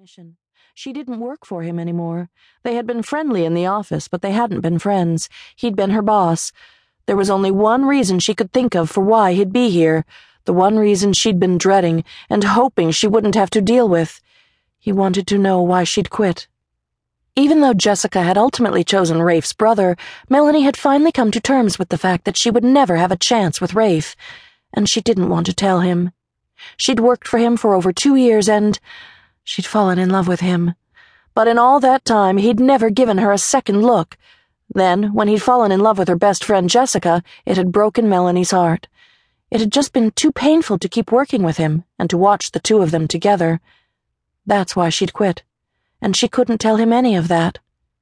recognition. She didn't work for him anymore. They had been friendly in the office, but they hadn't been friends. He'd been her boss. There was only one reason she could think of for why he'd be here, the one reason she'd been dreading and hoping she wouldn't have to deal with. He wanted to know why she'd quit. Even though Jessica had ultimately chosen Rafe's brother, Melanie had finally come to terms with the fact that she would never have a chance with Rafe, and she didn't want to tell him. She'd worked for him for over 2 years and she'd fallen in love with him. But in all that time, he'd never given her a second look. Then, when he'd fallen in love with her best friend Jessica, it had broken Melanie's heart. It had just been too painful to keep working with him and to watch the two of them together. That's why she'd quit, and she couldn't tell him any of that.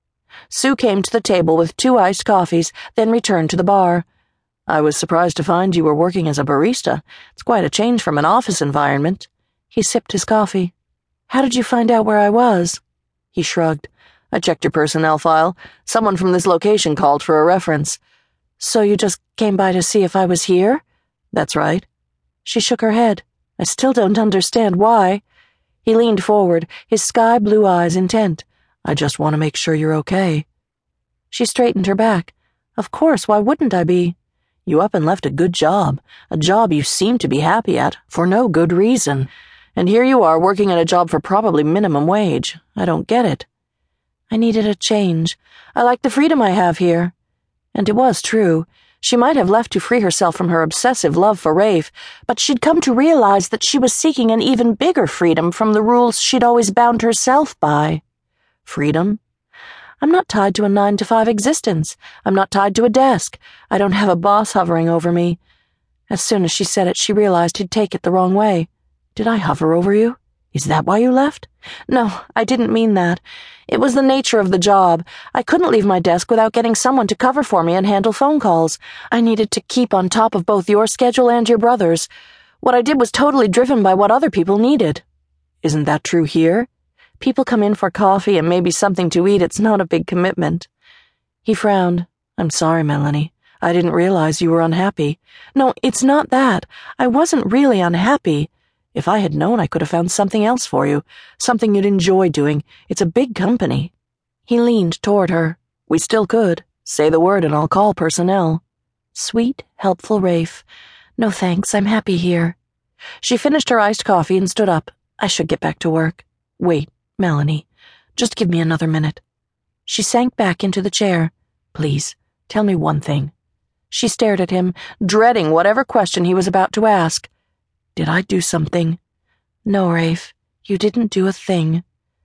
Sue came to the table with 2 iced coffees, then returned to the bar. "I was surprised to find you were working as a barista. It's quite a change from an office environment." He sipped his coffee. "How did you find out where I was?" He shrugged. "I checked your personnel file. Someone from this location called for a reference." "So you just came by to see if I was here?" "That's right." She shook her head. "I still don't understand why." He leaned forward, his sky-blue eyes intent. "I just want to make sure you're okay." She straightened her back. "Of course, why wouldn't I be?" "You up and left a good job, a job you seem to be happy at, for no good reason. And here you are working at a job for probably minimum wage. I don't get it." "I needed a change. I like the freedom I have here." And it was true. She might have left to free herself from her obsessive love for Rafe, but she'd come to realize that she was seeking an even bigger freedom from the rules she'd always bound herself by. Freedom? "I'm not tied to a 9-to-5 existence. I'm not tied to a desk. I don't have a boss hovering over me." As soon as she said it, she realized he'd take it the wrong way. "Did I hover over you? Is that why you left?" "No, I didn't mean that. It was the nature of the job. I couldn't leave my desk without getting someone to cover for me and handle phone calls. I needed to keep on top of both your schedule and your brother's. What I did was totally driven by what other people needed." "Isn't that true here? People come in for coffee and maybe something to eat. It's not a big commitment." He frowned. "I'm sorry, Melanie. I didn't realize you were unhappy." "No, it's not that. I wasn't really unhappy. If I had known, I could have found something else for you, something you'd enjoy doing. It's a big company." He leaned toward her. "We still could. Say the word and I'll call personnel." Sweet, helpful Rafe. "No thanks, I'm happy here." She finished her iced coffee and stood up. "I should get back to work." "Wait, Melanie. Just give me another minute." She sank back into the chair. "Please, tell me one thing." She stared at him, dreading whatever question he was about to ask. "Did I do something?" "No, Rafe, you didn't do a thing."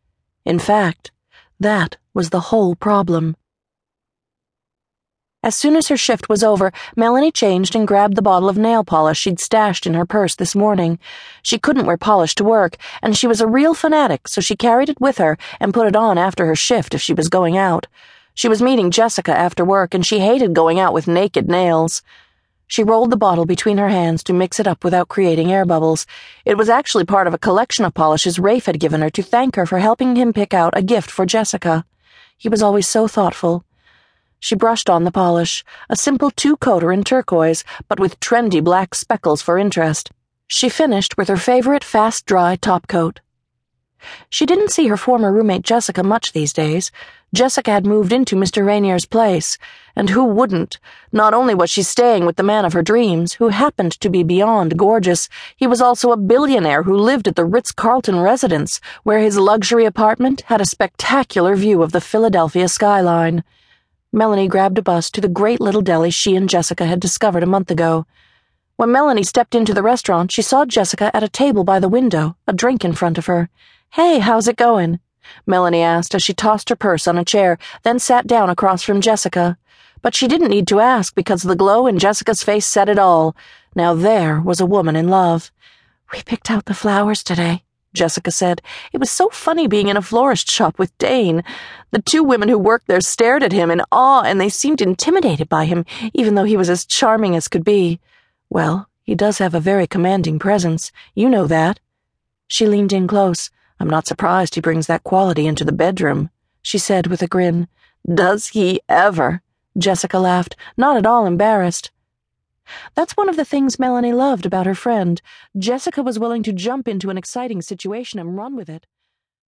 In fact, that was the whole problem. As soon as her shift was over, Melanie changed and grabbed the bottle of nail polish she'd stashed in her purse this morning. She couldn't wear polish to work, and she was a real fanatic, so she carried it with her and put it on after her shift if she was going out. She was meeting Jessica after work, and she hated going out with naked nails. She rolled the bottle between her hands to mix it up without creating air bubbles. It was actually part of a collection of polishes Rafe had given her to thank her for helping him pick out a gift for Jessica. He was always so thoughtful. She brushed on the polish, a simple 2-coater in turquoise, but with trendy black speckles for interest. She finished with her favorite fast-dry top coat. She didn't see her former roommate Jessica much these days. Jessica had moved into Mr. Rainier's place, and who wouldn't? Not only was she staying with the man of her dreams, who happened to be beyond gorgeous, he was also a billionaire who lived at the Ritz-Carlton residence, where his luxury apartment had a spectacular view of the Philadelphia skyline. Melanie grabbed a bus to the great little deli she and Jessica had discovered a month ago. When Melanie stepped into the restaurant, she saw Jessica at a table by the window, a drink in front of her. "Hey, how's it going?" Melanie asked as she tossed her purse on a chair, then sat down across from Jessica. But she didn't need to ask because the glow in Jessica's face said it all. Now there was a woman in love. "We picked out the flowers today," Jessica said. "It was so funny being in a florist shop with Dane. The 2 women who worked there stared at him in awe, and they seemed intimidated by him, even though he was as charming as could be. Well, he does have a very commanding presence. You know that." She leaned in close. "I'm not surprised he brings that quality into the bedroom," she said with a grin. "Does he ever?" Jessica laughed, not at all embarrassed. That's one of the things Melanie loved about her friend. Jessica was willing to jump into an exciting situation and run with it.